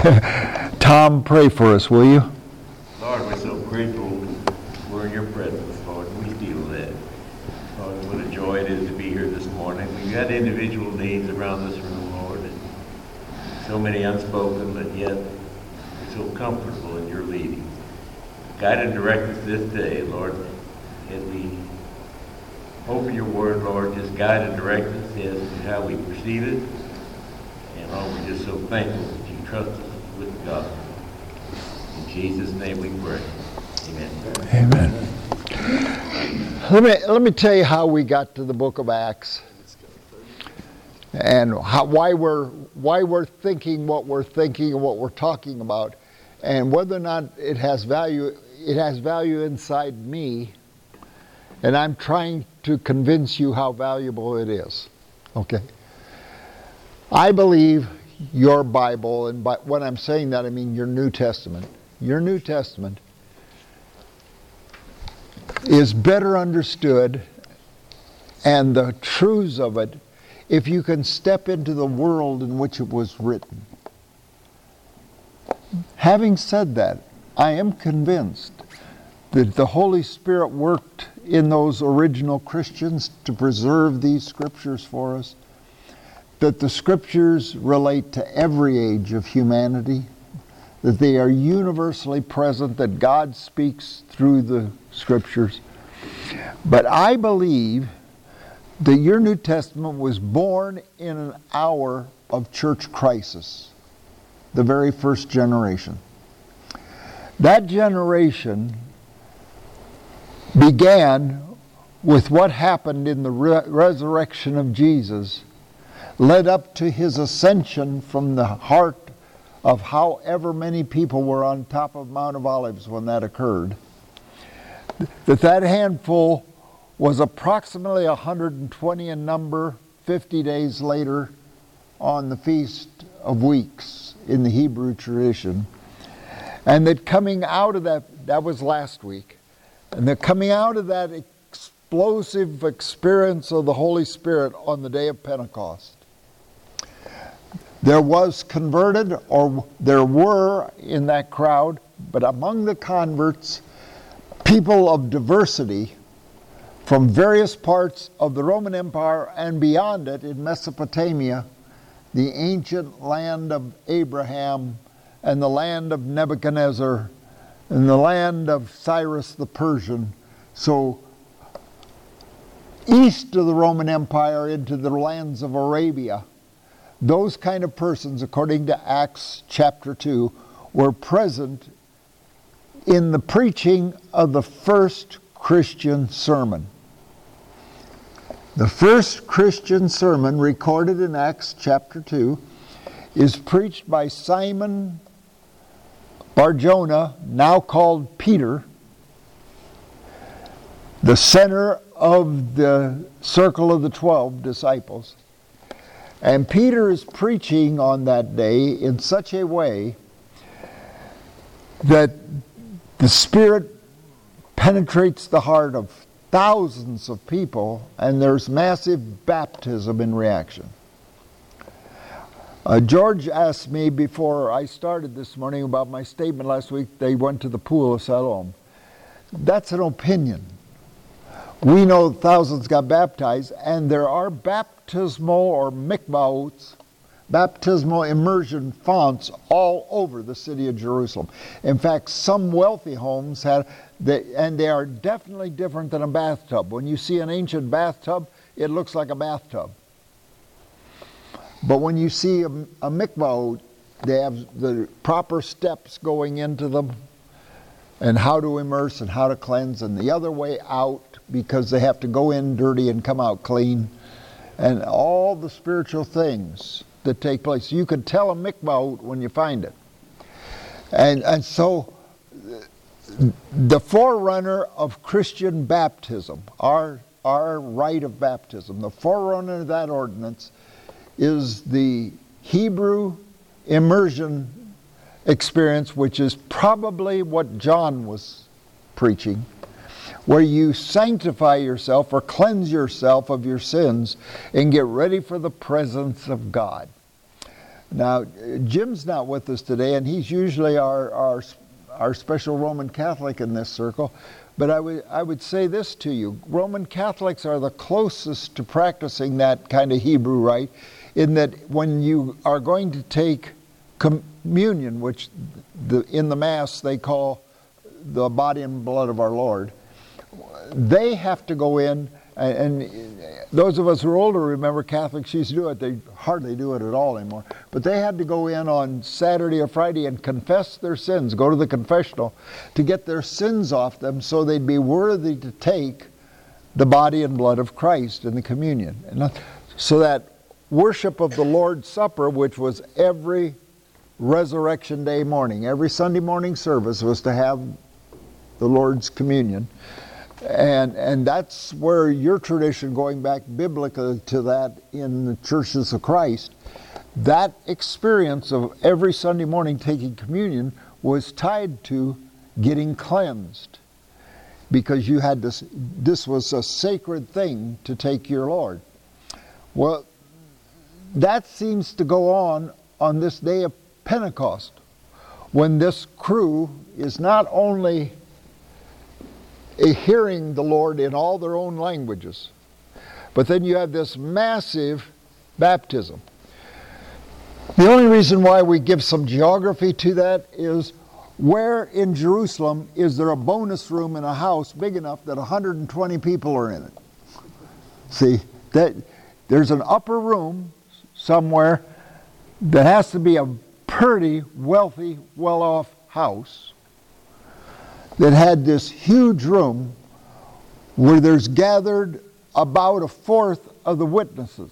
Tom, pray for us, will you? Lord, we're so grateful we're in your presence, Lord. We feel that. Lord, what a joy it is to be here this morning. We've got individual needs around this room, Lord, and so many unspoken, but yet we're so comfortable in your leading. Guide and direct us this day, Lord, as we open your word, Lord. Just guide and direct us as to how we perceive it. And Lord, we're just so thankful that you trust us with the gospel. In Jesus' name we pray. Amen. Amen. Let me tell you how we got to the book of Acts, and why we're thinking what we're thinking and what we're talking about, and whether or not it has value. It has value inside me, and I'm trying to convince you how valuable it is. Okay. I believe your Bible, and by when I'm saying that, I mean your New Testament. Your New Testament is better understood, and the truths of it, if you can step into the world in which it was written. Having said that, I am convinced that the Holy Spirit worked in those original Christians to preserve these scriptures for us, that the scriptures relate to every age of humanity, that they are universally present, that God speaks through the scriptures. But I believe that your New Testament was born in an hour of church crisis, the very first generation. That generation began with what happened in the resurrection of Jesus, led up to his ascension from the heart of however many people were on top of Mount of Olives when that occurred. That handful was approximately 120 in number 50 days later on the Feast of Weeks in the Hebrew tradition. And that coming out of that was last week, and that coming out of that explosive experience of the Holy Spirit on the day of Pentecost, there was converted, or there were in that crowd, but among the converts, people of diversity from various parts of the Roman Empire and beyond it in Mesopotamia, the ancient land of Abraham and the land of Nebuchadnezzar and the land of Cyrus the Persian. So east of the Roman Empire into the lands of Arabia, those kind of persons, according to Acts chapter 2, were present in the preaching of the first Christian sermon. The first Christian sermon recorded in Acts chapter 2 is preached by Simon Bar-Jonah, now called Peter, the center of the circle of the 12 disciples. And Peter is preaching on that day in such a way that the Spirit penetrates the heart of thousands of people, and there's massive baptism in reaction. George asked me before I started this morning about my statement last week. They went to the pool of Siloam. That's an opinion. We know thousands got baptized, and there are baptismal or mikvaot, baptismal immersion fonts all over the city of Jerusalem. In fact, some wealthy homes had, and they are definitely different than a bathtub. When you see an ancient bathtub, it looks like a bathtub. But when you see a mikvaot, they have the proper steps going into them, and how to immerse and how to cleanse, and the other way out, because they have to go in dirty and come out clean, and all the spiritual things that take place. You can tell a mikvaot when you find it. And so the forerunner of Christian baptism, our rite of baptism, the forerunner of that ordinance is the Hebrew immersion experience, which is probably what John was preaching, where you sanctify yourself or cleanse yourself of your sins and get ready for the presence of God. Now, Jim's not with us today, and he's usually our special Roman Catholic in this circle. But I would say this to you. Roman Catholics are the closest to practicing that kind of Hebrew rite, in that when you are going to take communion, which in the Mass they call the body and blood of our Lord, they have to go in, and those of us who are older remember Catholics used to do it. They hardly do it at all anymore. But they had to go in on Saturday or Friday and confess their sins, go to the confessional to get their sins off them so they'd be worthy to take the body and blood of Christ in the communion. And so that worship of the Lord's Supper, which was every Resurrection Day morning, every Sunday morning service was to have the Lord's communion. And that's where your tradition, going back biblically to that in the churches of Christ, that experience of every Sunday morning taking communion was tied to getting cleansed, because you had this was a sacred thing to take your Lord. Well, that seems to go on this day of Pentecost, when this crew is not only hearing the Lord in all their own languages, but then you have this massive baptism. The only reason why we give some geography to that is, where in Jerusalem is there a bonus room in a house big enough that 120 people are in it? See, that there's an upper room somewhere that has to be a pretty wealthy, well-off house that had this huge room where there's gathered about a fourth of the witnesses.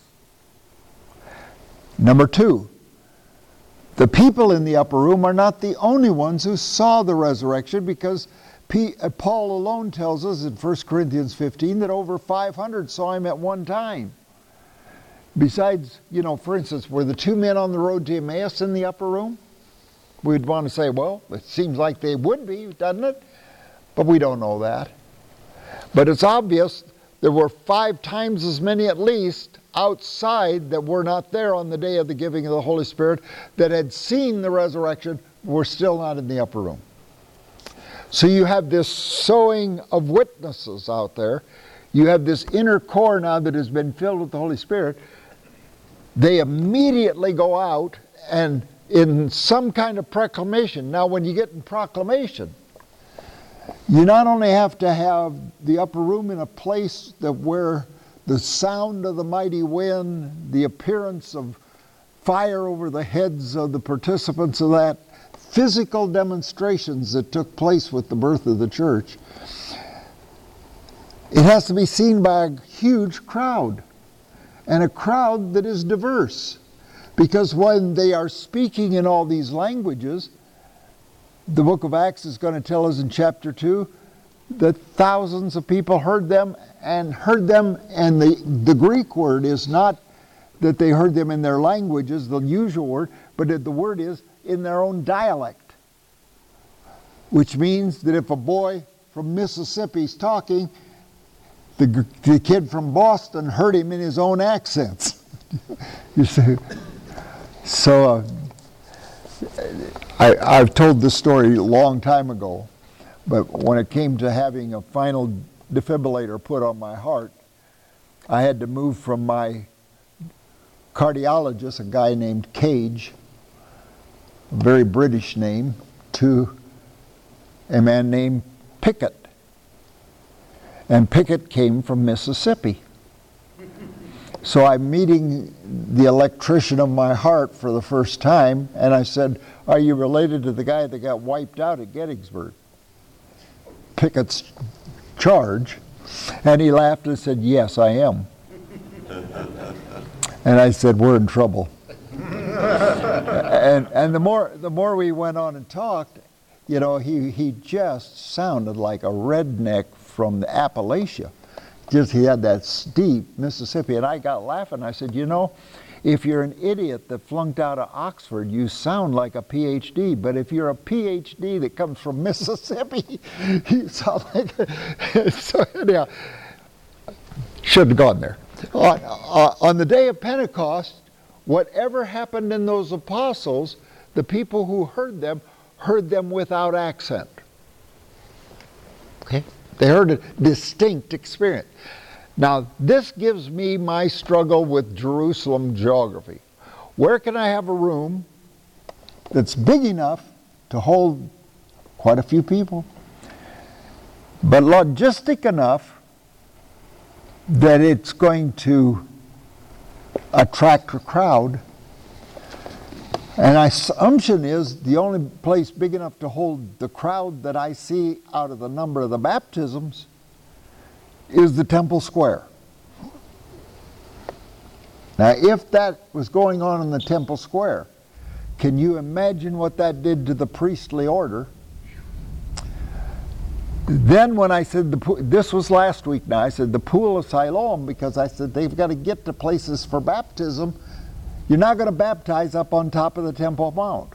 Number two, the people in the upper room are not the only ones who saw the resurrection, because Paul alone tells us in 1 Corinthians 15 that over 500 saw him at one time. Besides, for instance, were the two men on the road to Emmaus in the upper room? We'd want to say, well, it seems like they would be, doesn't it? But we don't know that. But it's obvious there were 5 times as many at least outside that were not there on the day of the giving of the Holy Spirit, that had seen the resurrection, were still not in the upper room. So you have this sowing of witnesses out there. You have this inner core now that has been filled with the Holy Spirit. They immediately go out and in some kind of proclamation. Now when you get in proclamation, you not only have to have the upper room in a place that where the sound of the mighty wind, the appearance of fire over the heads of the participants of that, physical demonstrations that took place with the birth of the church, it has to be seen by a huge crowd, and a crowd that is diverse. Because when they are speaking in all these languages, the book of Acts is going to tell us in chapter 2 that thousands of people heard them, and the Greek word is not that they heard them in their languages, the usual word, but the word is in their own dialect. Which means that if a boy from Mississippi is talking, the kid from Boston heard him in his own accents. You see? So I've told this story a long time ago, but when it came to having a final defibrillator put on my heart, I had to move from my cardiologist, a guy named Cage, a very British name, to a man named Pickett. And Pickett came from Mississippi. So I'm meeting the electrician of my heart for the first time, and I said, "Are you related to the guy that got wiped out at Gettysburg?" Pickett's charge. And he laughed and said, "Yes, I am." And I said, "We're in trouble." and the more we went on and talked, he just sounded like a redneck from the Appalachia. He had that steep Mississippi. And I got laughing. I said, if you're an idiot that flunked out of Oxford, you sound like a PhD. But if you're a PhD that comes from Mississippi, you sound like... So anyhow, shouldn't have gone there. On the day of Pentecost, whatever happened in those apostles, the people who heard them without accent. Okay? They heard a distinct experience. Now, this gives me my struggle with Jerusalem geography. Where can I have a room that's big enough to hold quite a few people, but logistic enough that it's going to attract a crowd? And my assumption is the only place big enough to hold the crowd that I see out of the number of the baptisms is the Temple Square. Now, if that was going on in the Temple Square, can you imagine what that did to the priestly order? Then when I said, this was last week now, I said the Pool of Siloam, because I said they've got to get to places for baptism. You're not going to baptize up on top of the Temple Mount.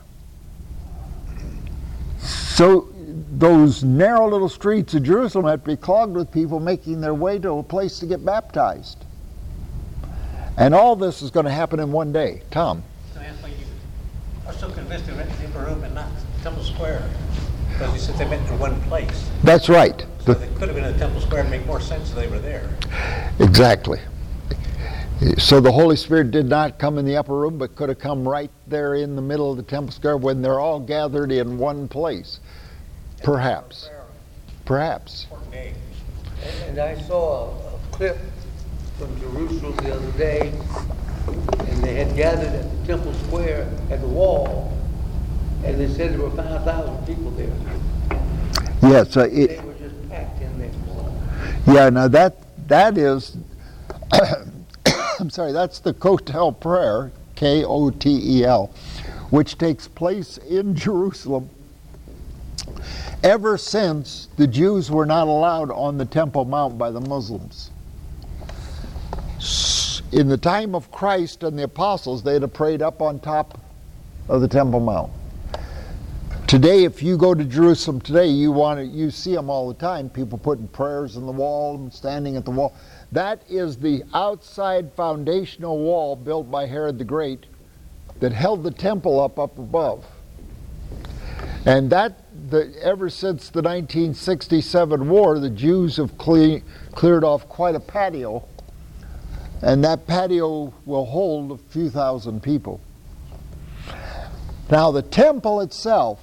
So those narrow little streets of Jerusalem have to be clogged with people making their way to a place to get baptized. And all this is going to happen in one day. Tom? So Anthony, you are so convinced they went to the upper room and not Temple Square, because you said they went to one place. That's right. So they could have been in the Temple Square and make more sense if they were there. Exactly. So the Holy Spirit did not come in the upper room, but could have come right there in the middle of the Temple Square when they're all gathered in one place. Perhaps. Perhaps. And I saw a clip from Jerusalem the other day, and they had gathered at the Temple Square at the wall, and they said there were 5,000 people there. Yes, They were just packed in there. yeah. Now that is, I'm sorry. That's the Kotel prayer, Kotel, which takes place in Jerusalem ever since the Jews were not allowed on the Temple Mount by the Muslims. In the time of Christ and the apostles, they'd have prayed up on top of the Temple Mount. Today, if you go to Jerusalem today, you see them all the time, people putting prayers in the wall and standing at the wall. That is the outside foundational wall built by Herod the Great that held the temple up above. And ever since the 1967 war, the Jews have cleared off quite a patio, and that patio will hold a few thousand people. Now the temple itself,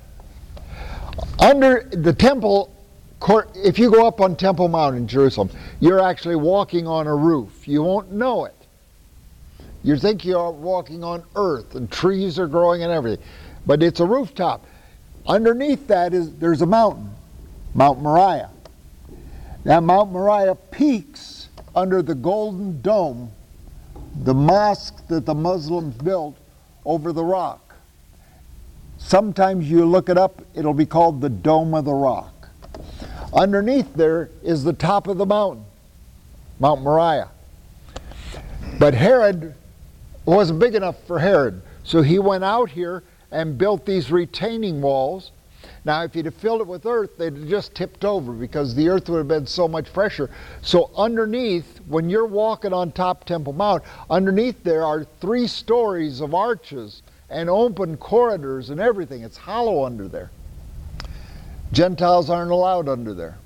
under the temple court, if you go up on Temple Mount in Jerusalem, you're actually walking on a roof. You won't know it. You think you're walking on earth and trees are growing and everything, but it's a rooftop. Underneath that there's a mountain, Mount Moriah. Now Mount Moriah peaks under the Golden Dome, the mosque that the Muslims built over the rock. Sometimes you look it up, it'll be called the Dome of the Rock. Underneath there is the top of the mountain, Mount Moriah. But Herod wasn't big enough for Herod, so he went out here and built these retaining walls. Now, if he'd have filled it with earth, they'd have just tipped over because the earth would have been so much pressure. So underneath, when you're walking on top Temple Mount, underneath there are 3 stories of arches and open corridors and everything. It's hollow under there. Gentiles aren't allowed under there.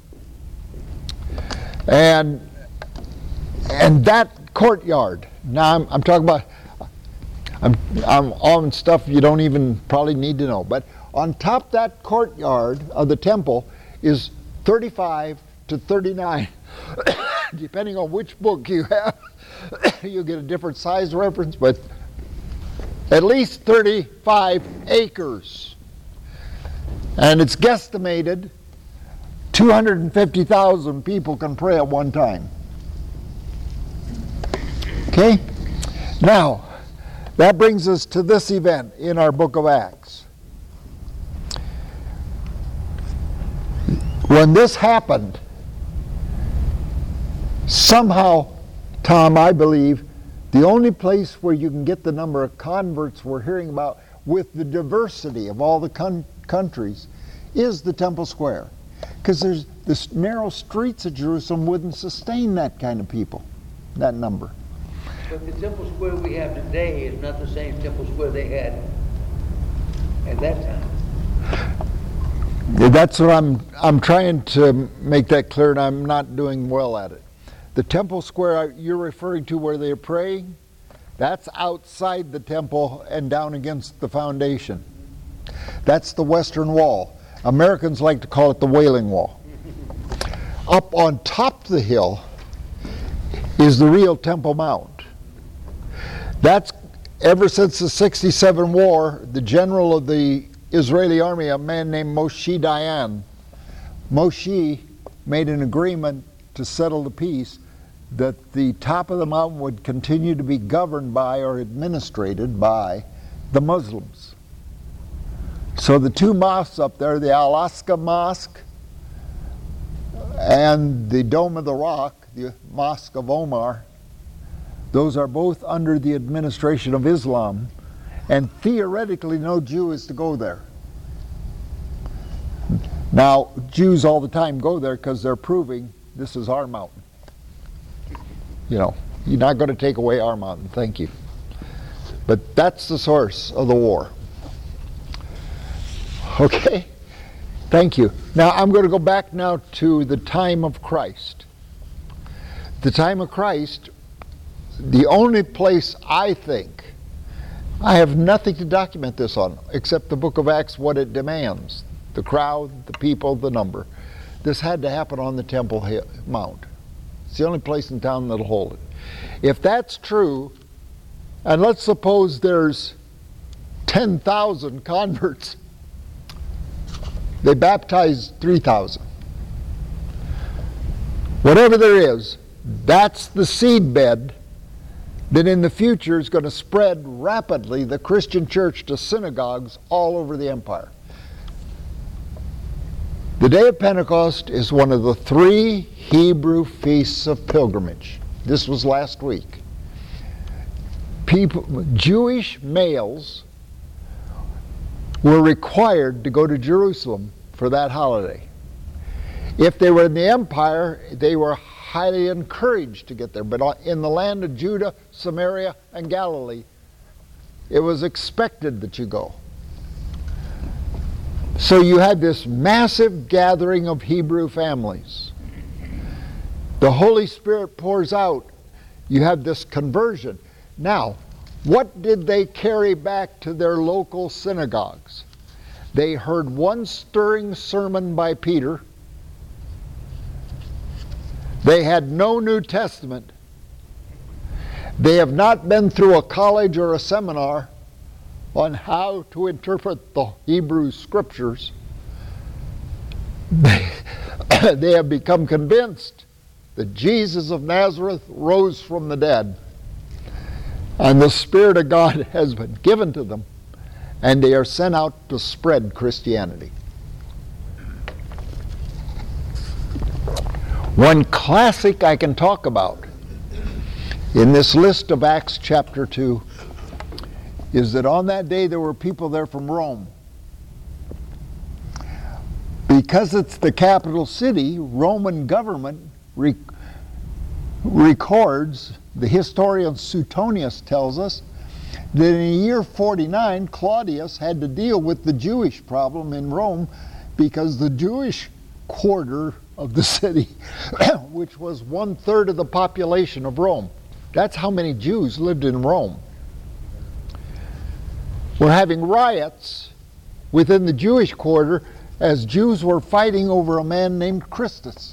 And that courtyard, now I'm talking about, I'm on stuff you don't even probably need to know, but on top that courtyard of the temple is 35 to 39, depending on which book you have, you'll get a different size reference, but at least 35 acres. And it's guesstimated 250,000 people can pray at one time. Okay? Now, that brings us to this event in our book of Acts. When this happened, somehow, Tom, I believe, the only place where you can get the number of converts we're hearing about with the diversity of all the countries is the Temple Square. Because there's this narrow streets of Jerusalem wouldn't sustain that kind of people, that number. But the temple square we have today is not the same temple square they had at that time. That's what I'm trying to make that clear, and I'm not doing well at it. The temple square you're referring to where they're praying, that's outside the temple and down against the foundation. That's the western wall. Americans like to call it the Wailing Wall. Up on top of the hill is the real Temple Mount. That's, ever since the 67 war, the general of the Israeli army, a man named Moshe Dayan, Moshe made an agreement to settle the peace that the top of the mountain would continue to be governed by or administrated by the Muslims. So the two mosques up there, the Al-Aqsa Mosque and the Dome of the Rock, the Mosque of Omar, those are both under the administration of Islam, and theoretically no Jew is to go there. Now, Jews all the time go there because they're proving this is our mountain. You know, you're not going to take away our mountain, thank you. But that's the source of the war. Okay, thank you. Now I'm going to go back now to the time of Christ. The time of Christ, the only place I think, I have nothing to document this on except the book of Acts, what it demands. The crowd, the people, the number. This had to happen on the Temple Mount. It's the only place in town that'll hold it. If that's true, and let's suppose there's 10,000 converts, they baptized 3,000. Whatever there is, that's the seed bed that in the future is going to spread rapidly the Christian church to synagogues all over the empire. The day of Pentecost is one of the 3 Hebrew feasts of pilgrimage. This was last week. Jewish males were required to go to Jerusalem for that holiday. If they were in the empire, they were highly encouraged to get there. But in the land of Judah, Samaria, and Galilee, it was expected that you go. So you had this massive gathering of Hebrew families. The Holy Spirit pours out. You have this conversion. Now, what did they carry back to their local synagogues? They heard one stirring sermon by Peter. They had no New Testament. They have not been through a college or a seminar on how to interpret the Hebrew Scriptures. They have become convinced that Jesus of Nazareth rose from the dead. And the Spirit of God has been given to them, and they are sent out to spread Christianity. One classic I can talk about in this list of Acts chapter 2 is that on that day there were people there from Rome. Because it's the capital city, Roman government records, the historian Suetonius tells us, that in the year 49, Claudius had to deal with the Jewish problem in Rome because the Jewish quarter of the city, which was 1/3 of the population of Rome. That's how many Jews lived in Rome. We're having riots within the Jewish quarter as Jews were fighting over a man named Christus.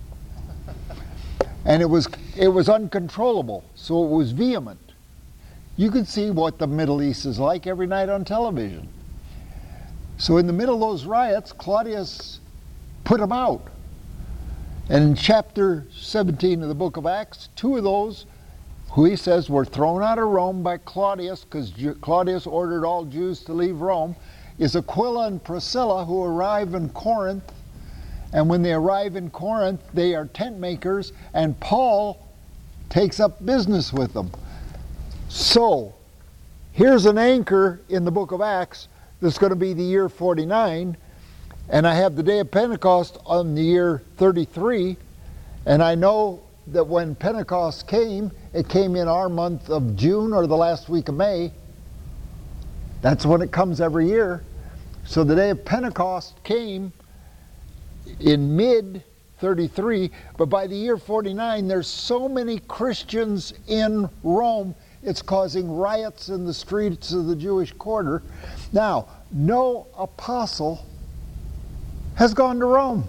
And it was uncontrollable, so it was vehement. You could see what the Middle East is like every night on television. So in the middle of those riots, Claudius put them out. And in chapter 17 of the book of Acts, 2 of those, who he says were thrown out of Rome by Claudius, because Claudius ordered all Jews to leave Rome, is Aquila and Priscilla, who arrive in Corinth. And when they arrive in Corinth, they are tent makers, and Paul takes up business with them. So, here's an anchor in the book of Acts that's going to be the year 49, and I have the day of Pentecost on the year 33, and I know that when Pentecost came, it came in our month of June or the last week of May. That's when it comes every year. So the day of Pentecost came in mid-33, but by the year 49, there's so many Christians in Rome, it's causing riots in the streets of the Jewish quarter. Now, no apostle has gone to Rome.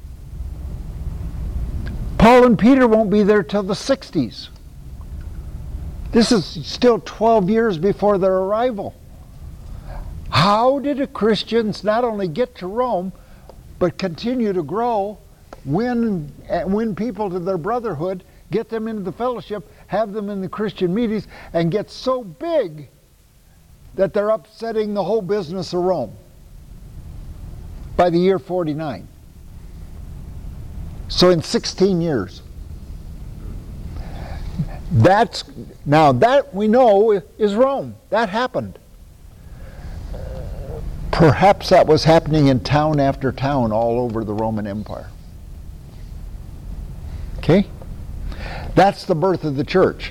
Paul and Peter won't be there till the 60s. This is still 12 years before their arrival. How did the Christians not only get to Rome, but continue to grow, win people to their brotherhood, get them into the fellowship, have them in the Christian meetings, and get so big that they're upsetting the whole business of Rome by the year 49? So in 16 years. Now that we know is Rome. That happened. Perhaps that was happening in town after town all over the Roman Empire. Okay? That's the birth of the church.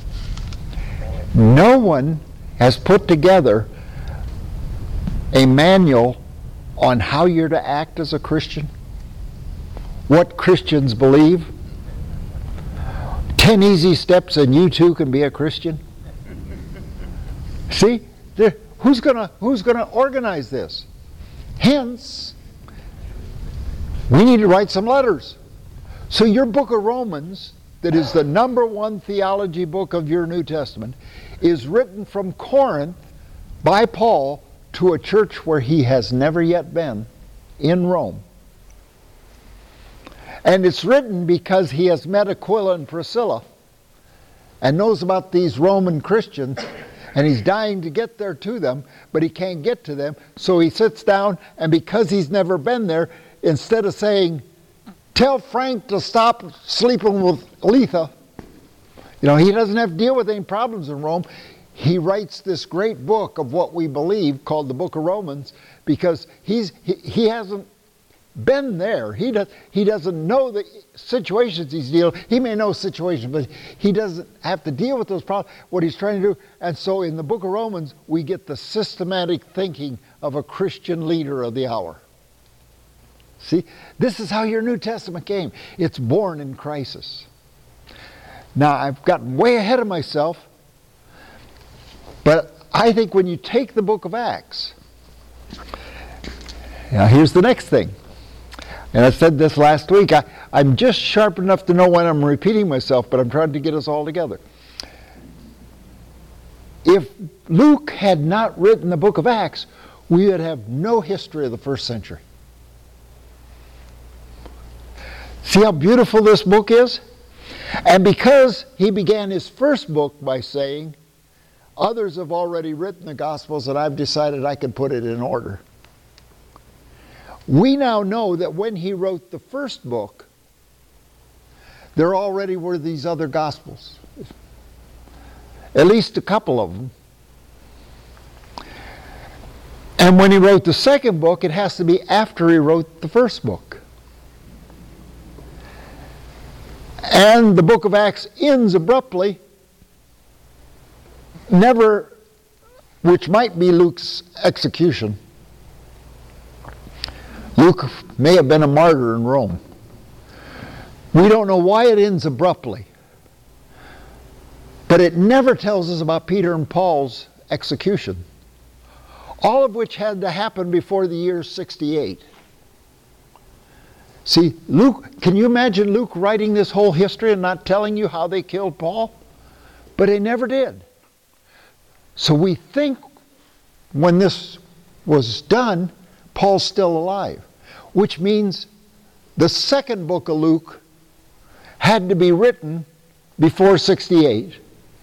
No one has put together a manual on how you're to act as a Christian, what Christians believe, 10 easy steps and you too can be a Christian. See? Who's gonna organize this? Hence, we need to write some letters. So your book of Romans, that is the #1 theology book of your New Testament, is written from Corinth by Paul to a church where he has never yet been, in Rome. And it's written because he has met Aquila and Priscilla and knows about these Roman Christians, and he's dying to get there to them, but he can't get to them. So he sits down, and because he's never been there, instead of saying, tell Frank to stop sleeping with Letha, he doesn't have to deal with any problems in Rome. He writes this great book of what we believe called the Book of Romans, because he hasn't been there. He doesn't know the situations he's dealing. He may know situations, but he doesn't have to deal with those problems, what he's trying to do. And so in the book of Romans, we get the systematic thinking of a Christian leader of the hour. See, this is how your New Testament came. It's born in crisis. Now, I've gotten way ahead of myself, but I think when you take the book of Acts, now here's the next thing. And I said this last week, I'm just sharp enough to know when I'm repeating myself, but I'm trying to get us all together. If Luke had not written the book of Acts, we would have no history of the first century. See how beautiful this book is? And because he began his first book by saying, others have already written the Gospels and I've decided I can put it in order. We now know that when he wrote the first book, there already were these other Gospels. At least a couple of them. And when he wrote the second book, it has to be after he wrote the first book. And the book of Acts ends abruptly, which might be Luke's execution. Luke may have been a martyr in Rome. We don't know why it ends abruptly. But it never tells us about Peter and Paul's execution. All of which had to happen before the year 68. See, Luke, can you imagine Luke writing this whole history and not telling you how they killed Paul? But he never did. So we think when this was done, Paul's still alive. Which means the second book of Luke had to be written before 68.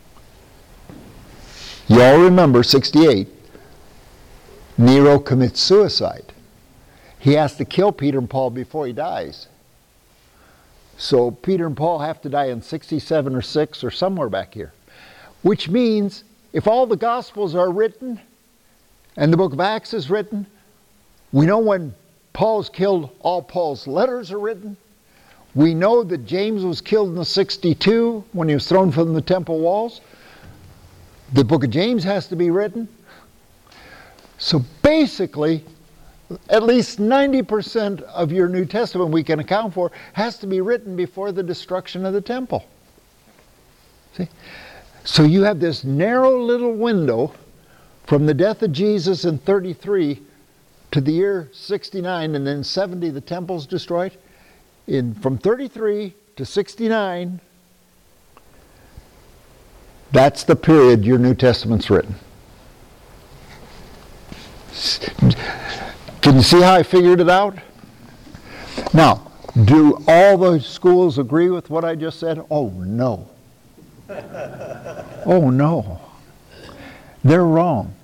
You all remember 68. Nero commits suicide. He has to kill Peter and Paul before he dies. So Peter and Paul have to die in 67 or 6 or somewhere back here. Which means if all the Gospels are written and the book of Acts is written, we know when Paul's killed, all Paul's letters are written. We know that James was killed in the 62 when he was thrown from the temple walls. The book of James has to be written. So basically, at least 90% of your New Testament we can account for has to be written before the destruction of the temple. See? So you have this narrow little window from the death of Jesus in 33 to the year 69, and then 70 the temple's destroyed. From 33 to 69, that's the period your New Testament's written. Can you see how I figured it out? Now, do all the schools agree with what I just said? Oh, no. Oh, no. They're wrong.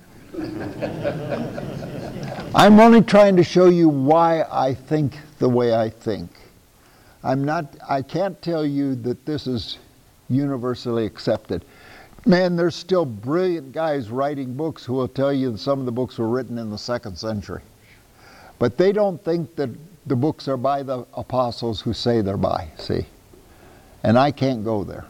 I'm only trying to show you why I think the way I think. I can't tell you that this is universally accepted. Man, there's still brilliant guys writing books who will tell you that some of the books were written in the 2nd century. But they don't think that the books are by the apostles who say they're by, see? And I can't go there.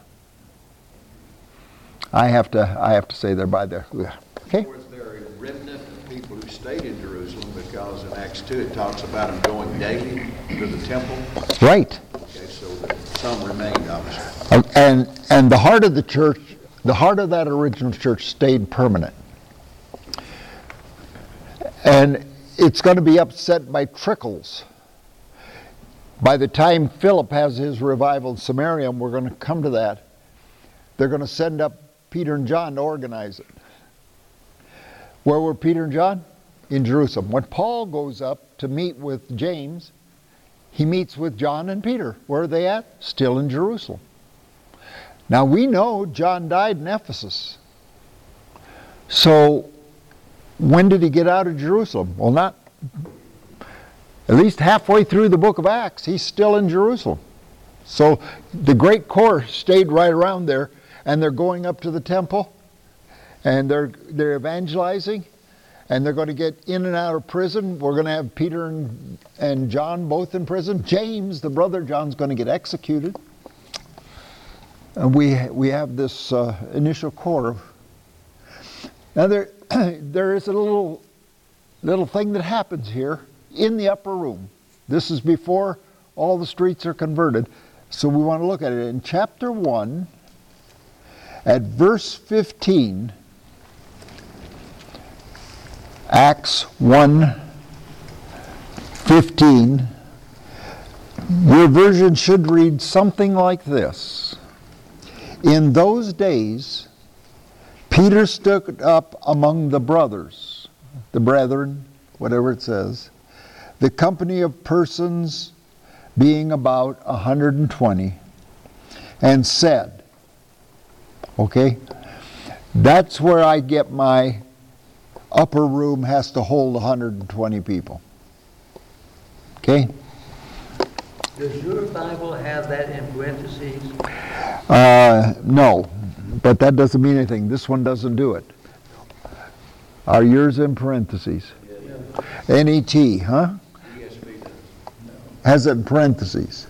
I have to say they're by there. Okay? Was there a remnant of people who stayed in Jerusalem, because in Acts 2 it talks about them going daily to the temple? Right. Okay, so some remained, obviously. And the heart of the church, the heart of that original church stayed permanent. And it's going to be upset by trickles. By the time Philip has his revival in Samaria, and we're going to come to that, they're going to send up Peter and John to organize it. Where were Peter and John? In Jerusalem. When Paul goes up to meet with James, he meets with John and Peter. Where are they at? Still in Jerusalem. Now we know John died in Ephesus. So when did he get out of Jerusalem? Well, not at least halfway through the book of Acts, he's still in Jerusalem. So the great core stayed right around there, and they're going up to the temple, and they're evangelizing, and they're going to get in and out of prison. We're going to have Peter and John both in prison. James, the brother John's going to get executed. And we have this initial core. Now there is a little thing that happens here in the upper room. This is before all the streets are converted. So we want to look at it. In chapter 1, at verse 15, Acts 1:15, your version should read something like this. In those days, Peter stood up among the brothers, the brethren, whatever it says, the company of persons being about 120, and said, okay, that's where I get my upper room has to hold 120 people. Okay? Does your Bible have that in parentheses? No, but that doesn't mean anything. This one doesn't do it. Are yours in parentheses? NET, huh? Has it in parentheses.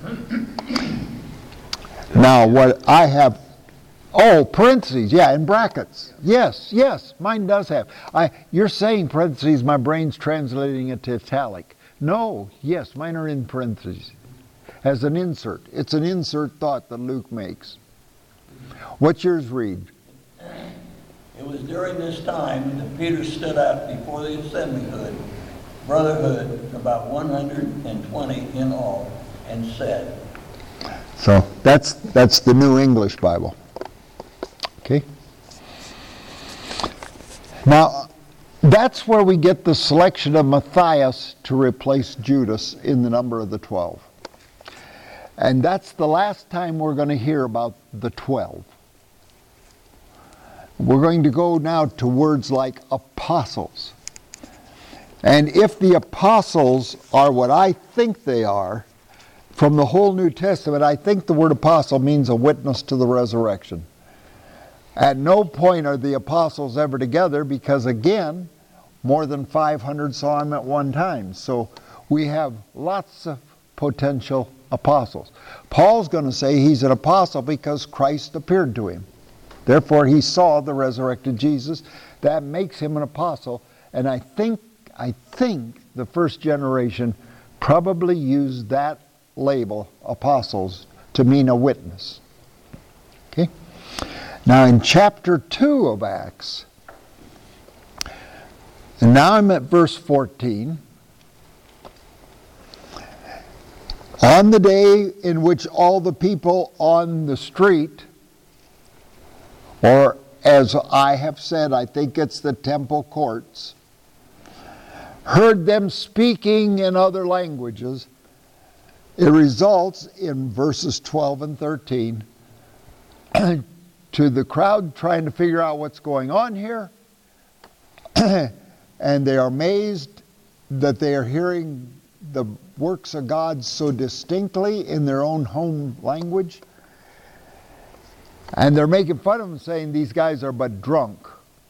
Now, what I have, parentheses, yeah, in brackets. Yes, mine does have. You're saying parentheses, my brain's translating it to italic. No, yes, mine are in parentheses. As an insert. It's an insert thought that Luke makes. What's yours read? It was during this time that Peter stood up before the assemblyhood, brotherhood, about 120 in all, and said. So that's the New English Bible. Okay? Now, that's where we get the selection of Matthias to replace Judas in the number of the 12. And that's the last time we're going to hear about the 12. We're going to go now to words like apostles. And if the apostles are what I think they are, from the whole New Testament, I think the word apostle means a witness to the resurrection. At no point are the apostles ever together because, again, more than 500 saw him at one time. So we have lots of potential apostles. Paul's going to say he's an apostle because Christ appeared to him. Therefore, he saw the resurrected Jesus. That makes him an apostle. And I think the first generation probably used that label, apostles, to mean a witness. Okay? Now in chapter 2 of Acts, and now I'm at verse 14. On the day in which all the people on the street, or as I have said, I think it's the temple courts, heard them speaking in other languages, it results in verses 12 and 13 to the crowd trying to figure out what's going on here, and they are amazed that they are hearing the works of God so distinctly in their own home language. And they're making fun of them, saying these guys are but drunk.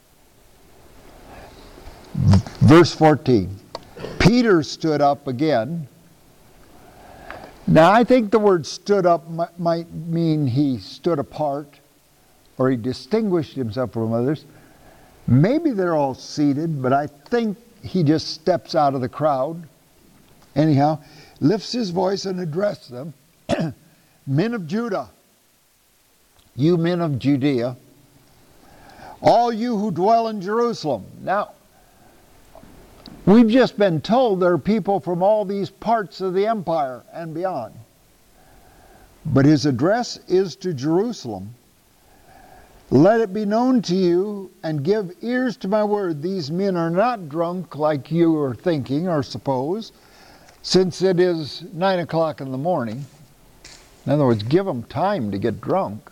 Verse 14. Peter stood up again. Now I think the word stood up might mean he stood apart or he distinguished himself from others. Maybe they're all seated, but I think he just steps out of the crowd. Anyhow, lifts his voice and addressed them. Men of Judah, you men of Judea, all you who dwell in Jerusalem. Now, we've just been told there are people from all these parts of the empire and beyond. But his address is to Jerusalem. Let it be known to you, and give ears to my word. These men are not drunk like you are thinking or suppose, since it is 9 o'clock in the morning. In other words, give them time to get drunk.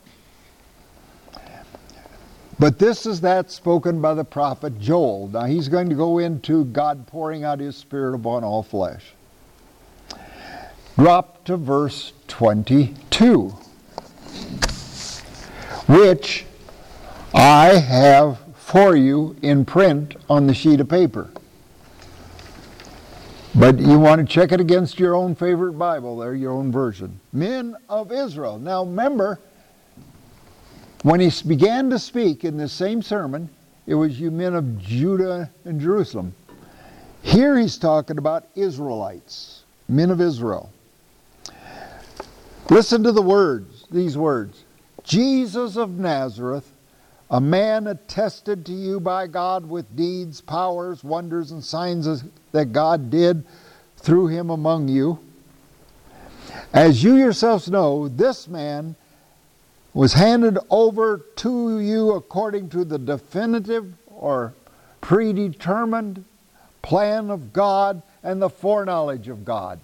But this is that spoken by the prophet Joel. Now he's going to go into God pouring out his Spirit upon all flesh. Drop to verse 22, which I have for you in print on the sheet of paper. But you want to check it against your own favorite Bible there, your own version. Men of Israel. Now remember, when he began to speak in this same sermon, it was you men of Judah and Jerusalem. Here he's talking about Israelites, men of Israel. Listen to the words, these words. Jesus of Nazareth, a man attested to you by God with deeds, powers, wonders, and signs that God did through him among you. As you yourselves know, this man was handed over to you according to the definitive or predetermined plan of God and the foreknowledge of God.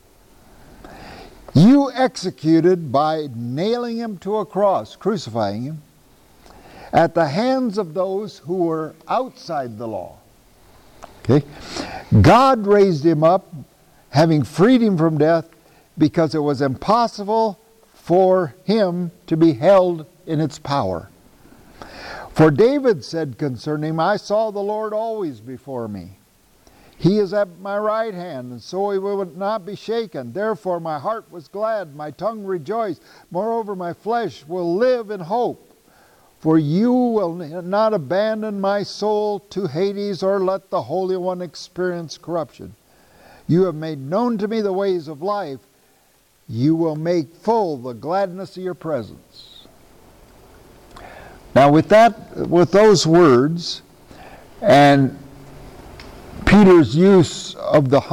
You executed by nailing him to a cross, crucifying him, at the hands of those who were outside the law. Okay? God raised him up, having freed him from death, because it was impossible for him to be held in its power. For David said concerning him, I saw the Lord always before me. He is at my right hand, and so he will not be shaken. Therefore my heart was glad, my tongue rejoiced. Moreover, my flesh will live in hope. For you will not abandon my soul to Hades, or let the Holy One experience corruption. You have made known to me the ways of life. You will make full the gladness of your presence. Now with those words, and Peter's use of the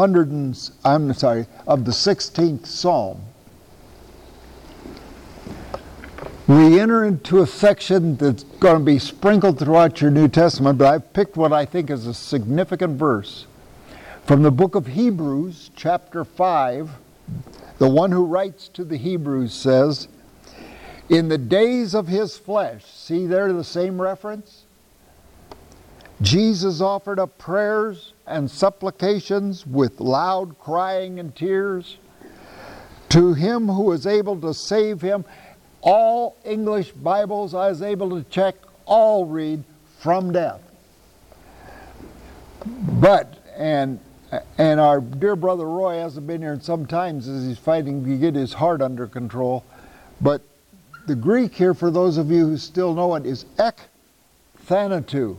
16th Psalm, we enter into a section that's going to be sprinkled throughout your New Testament, but I've picked what I think is a significant verse from the book of Hebrews, chapter 5. The one who writes to the Hebrews says, in the days of his flesh, see there the same reference? Jesus offered up prayers and supplications with loud crying and tears to him who was able to save him. All English Bibles I was able to check all read from death. But, and And our dear brother Roy hasn't been here in some times as he's fighting to get his heart under control. But the Greek here, for those of you who still know it, is ek thanatou.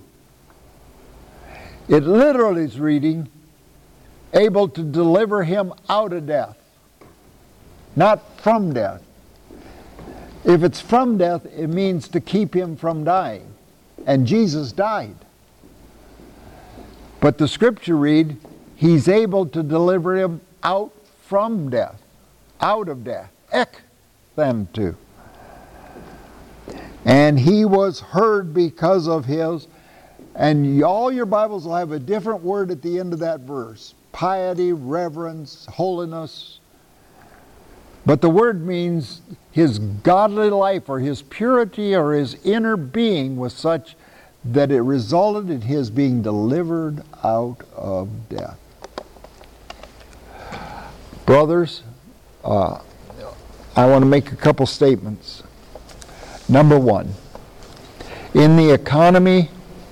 It literally is reading, able to deliver him out of death, not from death. If it's from death, it means to keep him from dying. And Jesus died. But the scripture read, he's able to deliver him out from death, out of death, ek thanatou. And he was heard because of his, and all your Bibles will have a different word at the end of that verse. Piety, reverence, holiness. But the word means his godly life or his purity or his inner being was such that it resulted in his being delivered out of death. Brothers, I want to make a couple statements. Number one, in the economy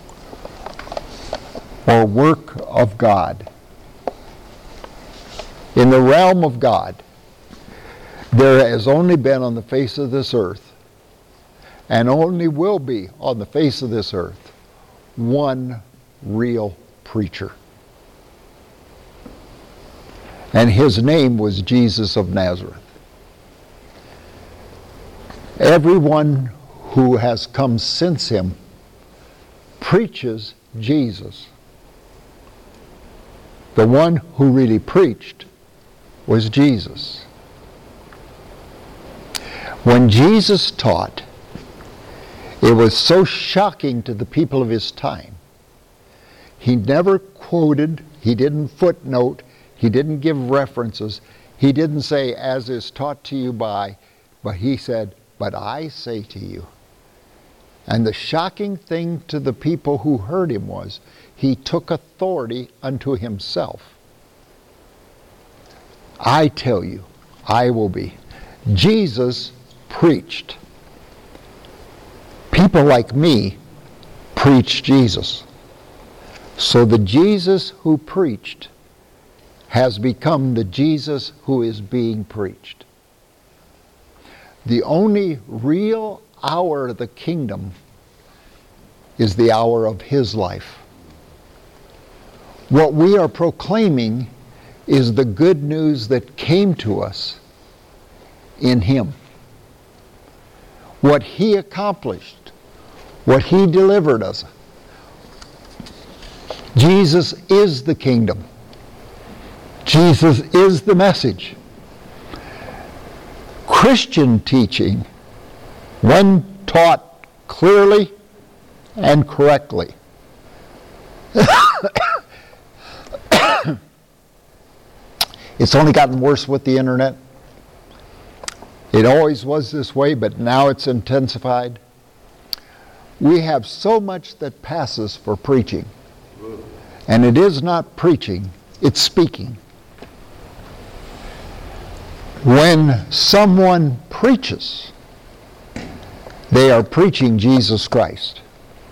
or work of God, in the realm of God, there has only been on the face of this earth, and only will be on the face of this earth, one real preacher. And his name was Jesus of Nazareth. Everyone who has come since him preaches Jesus. The one who really preached was Jesus. When Jesus taught, it was so shocking to the people of his time. He never quoted, he didn't footnote, he didn't give references, he didn't say, as is taught to you by, but he said, but I say to you. And the shocking thing to the people who heard him was, he took authority unto himself. I tell you, I will be. Jesus preached. People like me preach Jesus. So the Jesus who preached has become the Jesus who is being preached. The only real hour of the kingdom is the hour of his life. What we are proclaiming is the good news that came to us in him. What he accomplished, what he delivered us. Jesus is the kingdom. Jesus is the message. Christian teaching, when taught clearly and correctly, it's only gotten worse with the internet. It always was this way, but now it's intensified. We have so much that passes for preaching. And it is not preaching, it's speaking. When someone preaches, they are preaching Jesus Christ.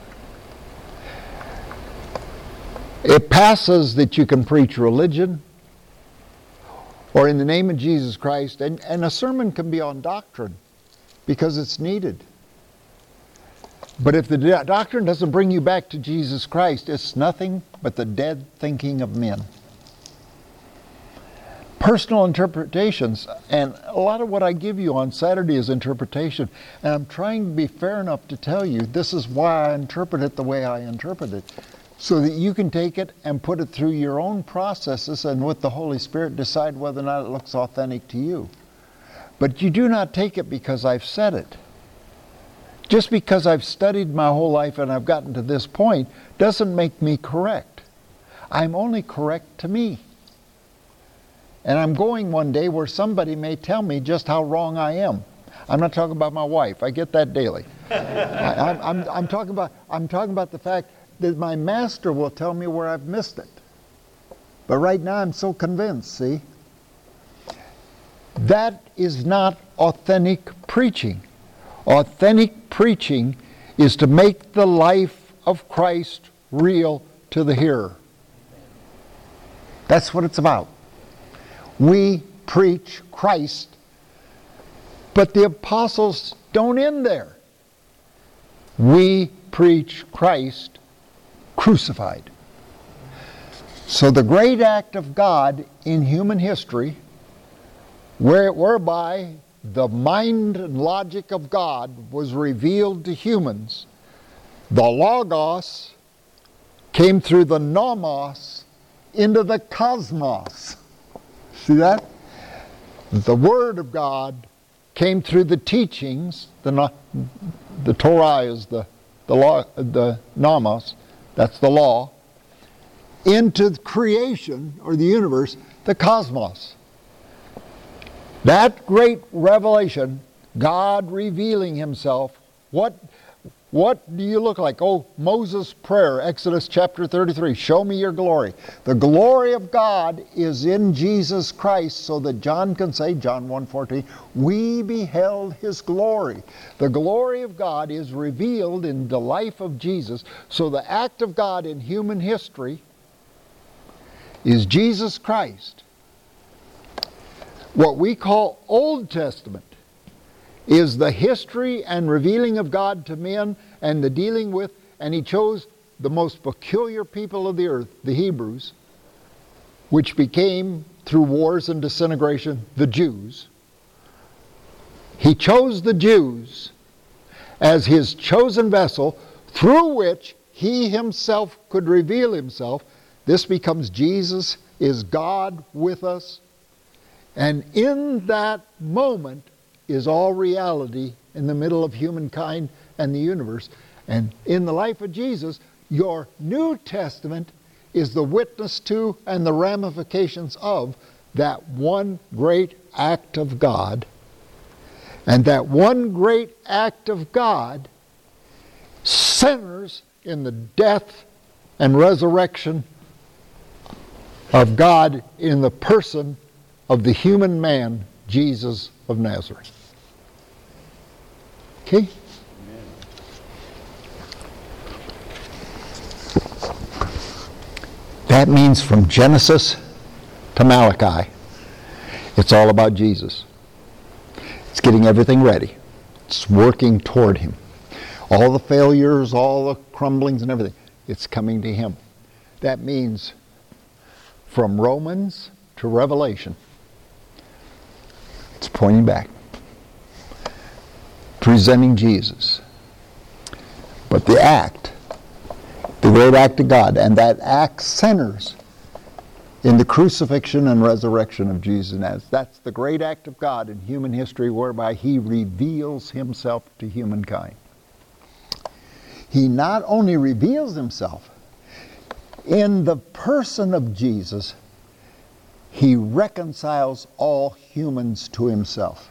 It passes that you can preach religion or in the name of Jesus Christ, and a sermon can be on doctrine because it's needed. But if the doctrine doesn't bring you back to Jesus Christ, it's nothing but the dead thinking of men. Personal interpretations, and a lot of what I give you on Saturday is interpretation, and I'm trying to be fair enough to tell you this is why I interpret it the way I interpret it, so that you can take it and put it through your own processes and with the Holy Spirit decide whether or not it looks authentic to you. But you do not take it because I've said it. Just because I've studied my whole life and I've gotten to this point doesn't make me correct. I'm only correct to me. And I'm going one day where somebody may tell me just how wrong I am. I'm not talking about my wife. I get that daily. I'm talking about the fact that my master will tell me where I've missed it. But right now I'm so convinced, see? That is not authentic preaching. Authentic preaching is to make the life of Christ real to the hearer. That's what it's about. We preach Christ, but the apostles don't end there. We preach Christ crucified. So the great act of God in human history, whereby the mind and logic of God was revealed to humans, the Logos came through the Nomos into the cosmos. See that? The Word of God came through the teachings. The Torah is the law, the Nomos, that's the law, into creation, or the universe, the cosmos. That great revelation, God revealing himself, what do you look like? Oh, Moses' prayer, Exodus chapter 33, show me your glory. The glory of God is in Jesus Christ, so that John can say, John 1:14, we beheld his glory. The glory of God is revealed in the life of Jesus, so the act of God in human history is Jesus Christ. What we call Old Testament is the history and revealing of God to men and the dealing with, and he chose the most peculiar people of the earth, the Hebrews, which became, through wars and disintegration, the Jews. He chose the Jews as his chosen vessel through which he himself could reveal himself. This becomes Jesus is God with us. And in that moment is all reality in the middle of humankind and the universe. And in the life of Jesus, your New Testament is the witness to and the ramifications of that one great act of God. And that one great act of God centers in the death and resurrection of God in the person of the human man, Jesus of Nazareth. Okay? That means from Genesis to Malachi, it's all about Jesus. It's getting everything ready. It's working toward him. All the failures, all the crumblings and everything, it's coming to him. That means from Romans to Revelation, it's pointing back, presenting Jesus. But the act, the great act of God, and that act centers in the crucifixion and resurrection of Jesus. That's the great act of God in human history, whereby he reveals himself to humankind. He not only reveals himself, in the person of Jesus, he reconciles all humans to himself.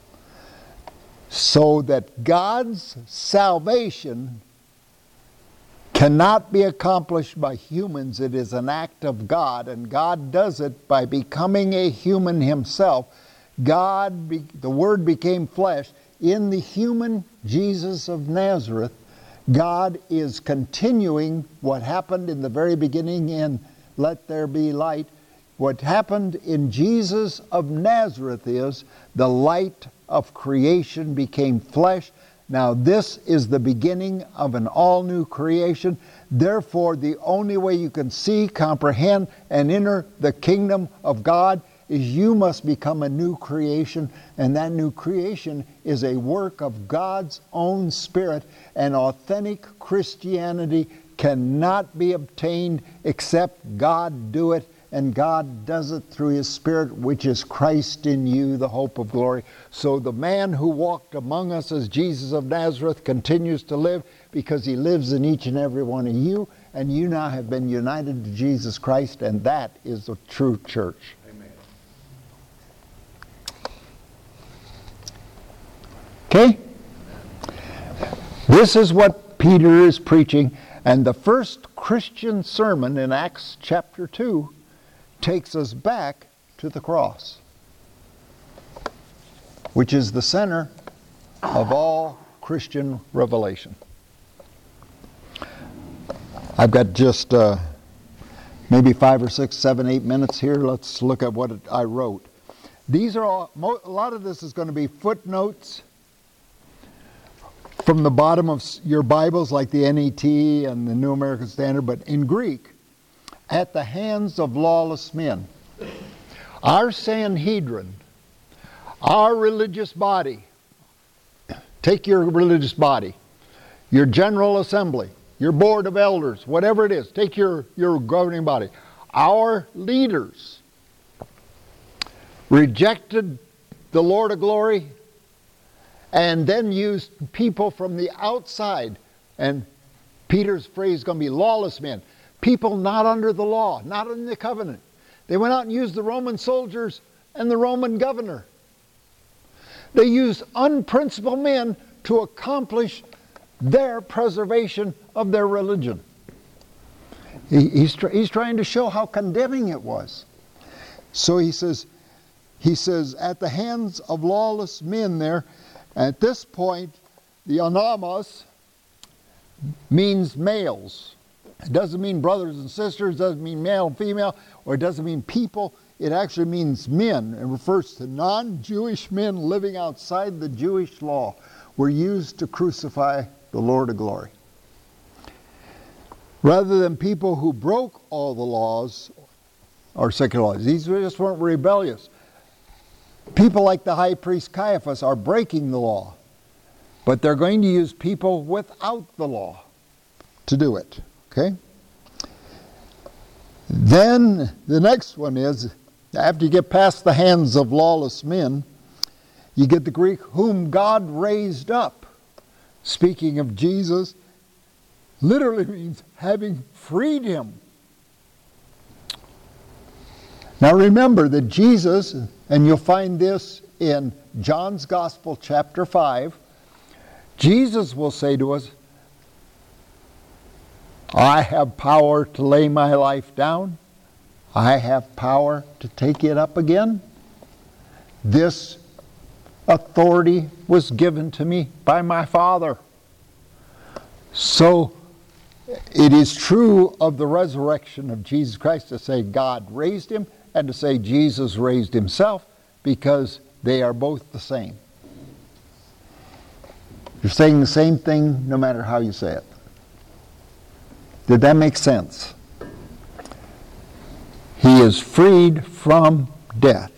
So that God's salvation cannot be accomplished by humans. It is an act of God, and God does it by becoming a human himself. The Word became flesh. In the human Jesus of Nazareth, God is continuing what happened in the very beginning in Let There Be Light. What happened in Jesus of Nazareth is the light of creation became flesh. Now this is the beginning of an all-new creation. Therefore, the only way you can see, comprehend, and enter the kingdom of God is you must become a new creation, and that new creation is a work of God's own Spirit, and authentic Christianity cannot be obtained except God do it, and God does it through His Spirit, which is Christ in you, the hope of glory. So the man who walked among us as Jesus of Nazareth continues to live because He lives in each and every one of you, and you now have been united to Jesus Christ, and that is the true church. Okay? This is what Peter is preaching, and the first Christian sermon in Acts chapter 2 takes us back to the cross, which is the center of all Christian revelation. I've got just maybe 5 or 6, 7, 8 minutes here. Let's look at what I wrote. These are all, a lot of this is going to be footnotes from the bottom of your Bibles, like the NET and the New American Standard, but in Greek, at the hands of lawless men. Our Sanhedrin, our religious body, take your religious body, your General Assembly, your Board of Elders, whatever it is, take your governing body. Our leaders rejected the Lord of glory and then used people from the outside. And Peter's phrase is going to be lawless men. People not under the law, not in the covenant. They went out and used the Roman soldiers and the Roman governor. They used unprincipled men to accomplish their preservation of their religion. He's trying to show how condemning it was. So he says, at the hands of lawless men there. At this point, the anamos means males. It doesn't mean brothers and sisters, doesn't mean male and female, or it doesn't mean people. It actually means men and refers to non-Jewish men living outside the Jewish law, were used to crucify the Lord of glory. Rather than people who broke all the laws or secular laws. These just weren't rebellious. People like the high priest Caiaphas are breaking the law, but they're going to use people without the law to do it. Okay? Then the next one is, after you get past the hands of lawless men, you get the Greek, whom God raised up. Speaking of Jesus, literally means having freed him. Now remember that Jesus, and you'll find this in John's Gospel, chapter 5, Jesus will say to us, I have power to lay my life down. I have power to take it up again. This authority was given to me by my Father. So it is true of the resurrection of Jesus Christ to say God raised him and to say Jesus raised himself, because they are both the same. You're saying the same thing no matter how you say it. Did that make sense? He is freed from death.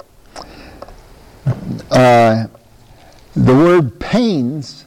The word pains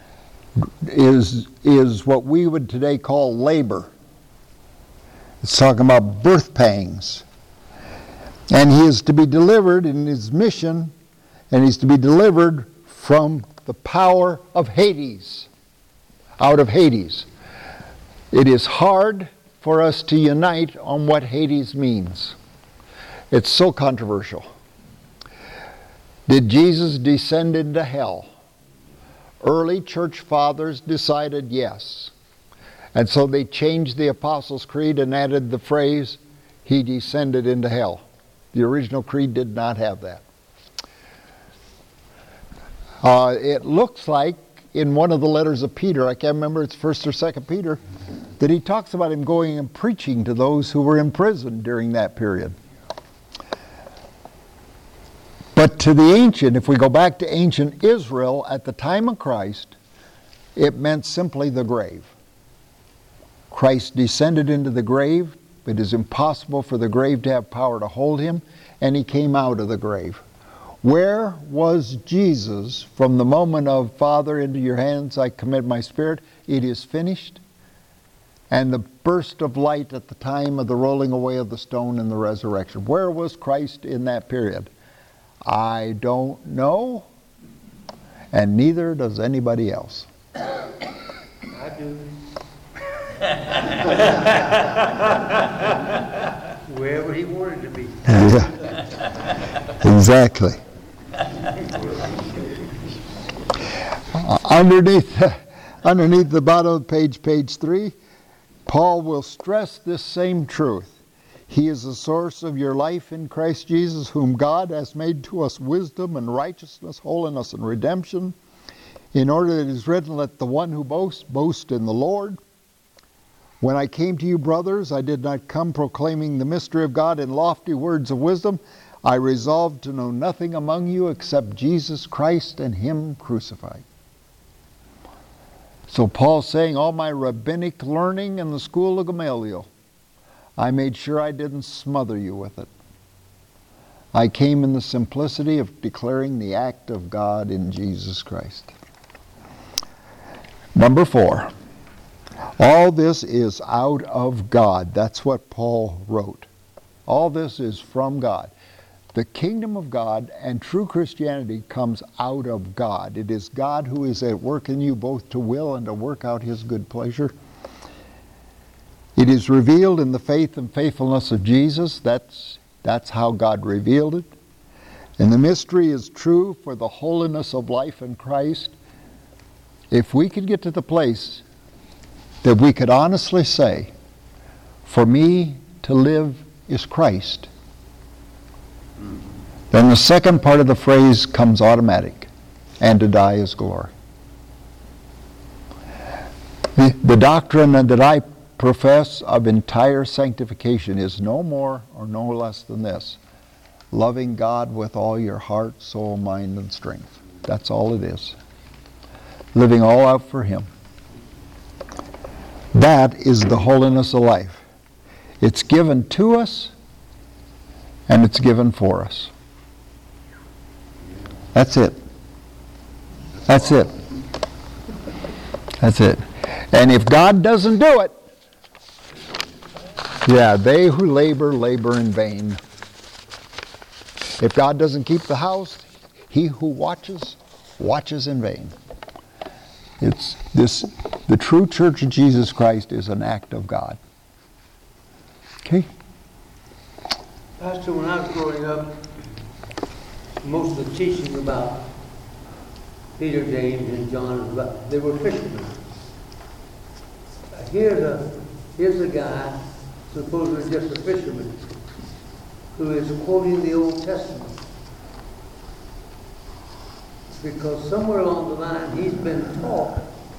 is what we would today call labor. It's talking about birth pangs. And he is to be delivered in his mission, and he's to be delivered from the power of Hades, out of Hades. It is hard for us to unite on what Hades means. It's so controversial. Did Jesus descend into hell? Early church fathers decided yes. And so they changed the Apostles' Creed and added the phrase, he descended into hell. The original creed did not have that. It looks like in one of the letters of Peter, I can't remember, it's 1st or 2nd Peter, that he talks about him going and preaching to those who were in prison during that period. But to the ancient, if we go back to ancient Israel at the time of Christ, it meant simply the grave. Christ descended into the grave. It is impossible for the grave to have power to hold him, and he came out of the grave. Where was Jesus from the moment of, Father, into your hands I commit my spirit, it is finished, and the burst of light at the time of the rolling away of the stone and the resurrection? Where was Christ in that period? I don't know, and neither does anybody else. I do. Wherever he wanted to be. Yeah, exactly. Underneath the bottom of page 3, Paul will stress this same truth. He is the source of your life in Christ Jesus, whom God has made to us wisdom and righteousness, holiness and redemption, in order that it is written, let the one who boasts, boast in the Lord. When I came to you, brothers, I did not come proclaiming the mystery of God in lofty words of wisdom. I resolved to know nothing among you except Jesus Christ and Him crucified. So Paul's saying, all my rabbinic learning in the school of Gamaliel, I made sure I didn't smother you with it. I came in the simplicity of declaring the act of God in Jesus Christ. Number 4, all this is out of God. That's what Paul wrote. All this is from God. The kingdom of God and true Christianity comes out of God. It is God who is at work in you both to will and to work out His good pleasure. It is revealed in the faith and faithfulness of Jesus. That's how God revealed it. And the mystery is true for the holiness of life in Christ. If we could get to the place that we could honestly say, for me to live is Christ, then the second part of the phrase comes automatic, and to die is glory. The doctrine that I profess of entire sanctification is no more or no less than this: loving God with all your heart, soul, mind, and strength. That's all it is. Living all out for Him. That is the holiness of life. It's given to us, and it's given for us. That's it. That's it. That's it. And if God doesn't do it, yeah, they who labor, labor in vain. If God doesn't keep the house, he who watches, watches in vain. It's this, the true Church of Jesus Christ is an act of God. Okay? Pastor, when I was growing up, most of the teaching about Peter, James, and John, they were fishermen. Here's a guy, supposedly just a fisherman, who is quoting the Old Testament. Because somewhere along the line he's been taught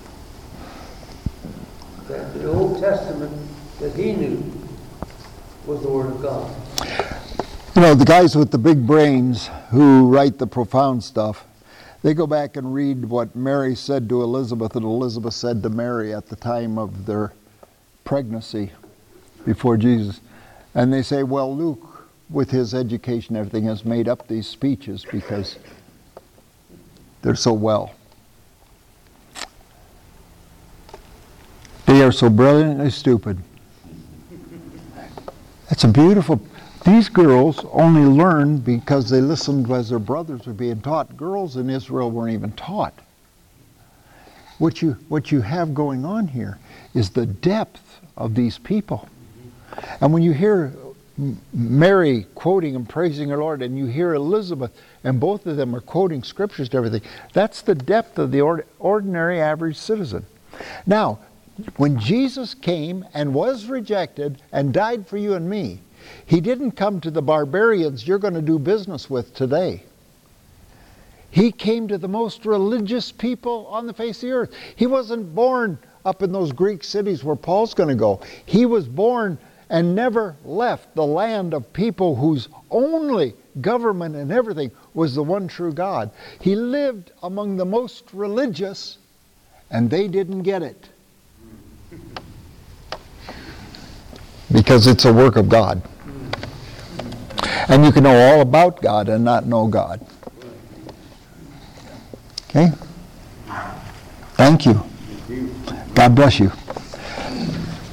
that the Old Testament that he knew was the Word of God. You know, the guys with the big brains who write the profound stuff, they go back and read what Mary said to Elizabeth and Elizabeth said to Mary at the time of their pregnancy before Jesus. And they say, well, Luke, with his education and everything, has made up these speeches because they're so well. They are so brilliantly stupid. That's a beautiful... These girls only learned because they listened as their brothers were being taught. Girls in Israel weren't even taught. What you have going on here is the depth of these people. And when you hear Mary quoting and praising her Lord, and you hear Elizabeth, and both of them are quoting scriptures to everything, that's the depth of the ordinary average citizen. Now, when Jesus came and was rejected and died for you and me, he didn't come to the barbarians you're going to do business with today. He came to the most religious people on the face of the earth. He wasn't born up in those Greek cities where Paul's going to go. He was born and never left the land of people whose only government and everything was the one true God. He lived among the most religious, and they didn't get it. Because it's a work of God. And you can know all about God and not know God. Okay? Thank you. God bless you.